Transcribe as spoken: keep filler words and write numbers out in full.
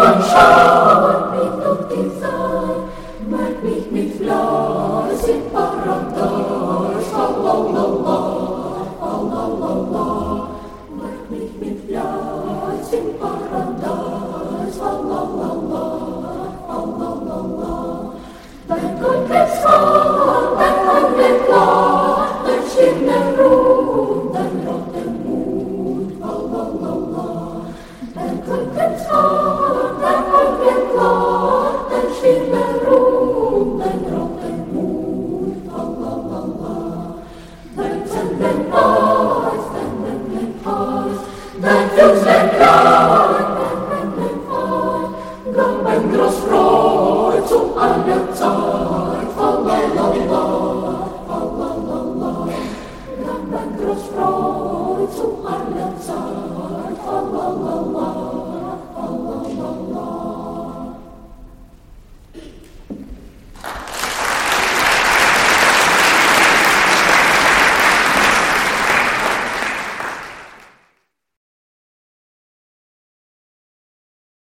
und schaut mich auf die Zeit, mag mich mit Fleiß im Paradies, la la la la, la la la la, mag mich mit Fleiß im Paradies, la la la la, la la la la. Wenn Gott es hat, dann kommt der Klar, dann stimmt der Ruhm, dann rot der Mut, la la la la. Wenn Gott es hat, dann kommt der Klar, dann stimmt der Ruhm, dann rot der Mut, la la la la. Dann sind wir Preis, dann sind wir Preis, dann fühlst du Kleid, dann sind wir Preis, dann bin groß Freude zu aller Zeit, la la la la, la la la la. Dann bin groß Freude zu aller Zeit, la la la la.